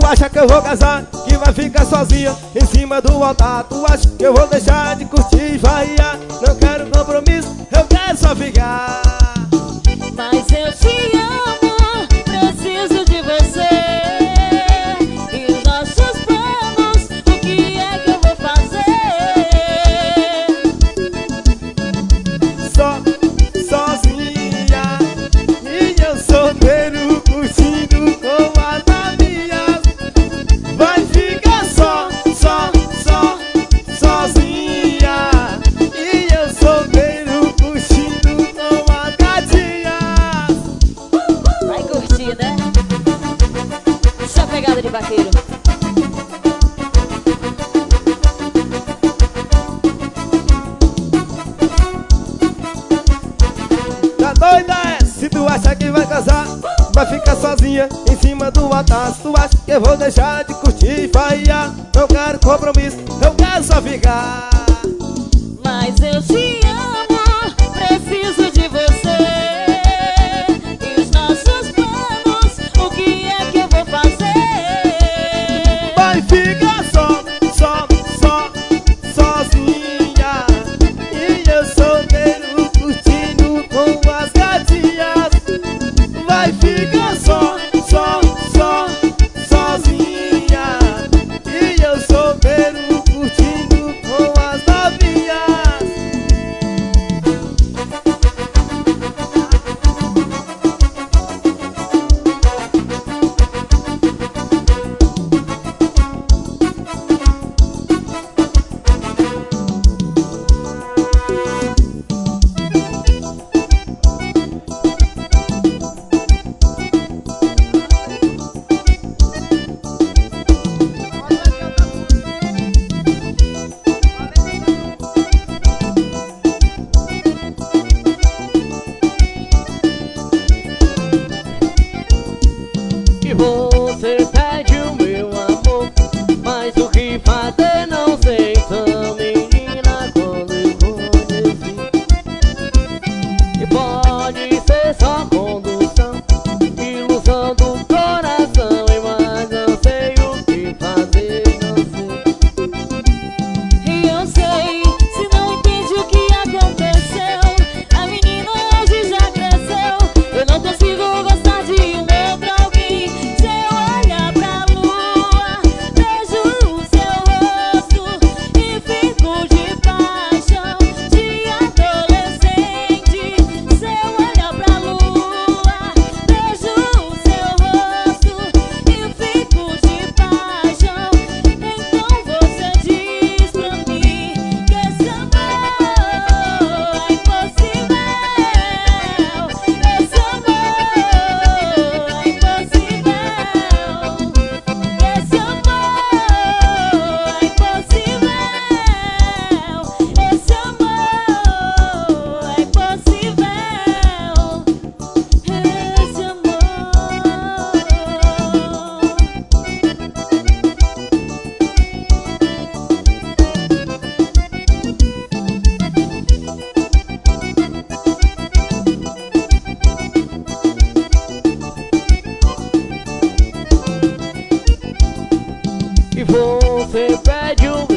acha que eu vou casar, que vai ficar sozinha em cima do altar? Tu acha que eu vou deixar de curtir e variar? Não quero compromisso, eu quero só ficar. Mas eu te amo, preciso de você. E os nossos planos, o que é que eu vou fazer? Sozinha, e eu solteiro curtindo com as amigas. Vai ficar sozinha, e eu solteiro curtindo com as gatinhas. Vai curtir, né? Só pegada de vaqueiro. Tá doida é? Se tu acha que vai casar, vai ficar sozinha em cima do altar. Se tu acha que eu vou deixar de curtir e farrear, não quero compromisso, eu quero só ficar. Mas eu te amo, preciso de você. E os nossos planos, o que é que eu vou fazer? Vai ficar sozinha, e eu solteiro curtindo com as gatinhas. Vai ficar sozinha, e eu solteiro curtindo com as novinhas. E você pede o meu amor, mas o que fazer não sei. Essa menina quando eu conheci, e pode ser só condução, ilusão do coração, mas não sei o que fazer, não sei. E eu sei, se não entende o que aconteceu, a menina hoje já cresceu. Eu não consigo gostar de um outro alguém. Se eu olhar pra lua, vejo o seu rosto e fico de paixão de adolescente. Se eu olhar pra lua, vejo o seu rosto e fico de paixão. Então você diz pra mim que esse amor é impossível. Esse amor é impossível. Esse amor é impossível. Esse amor é impossível. Esse E você pede o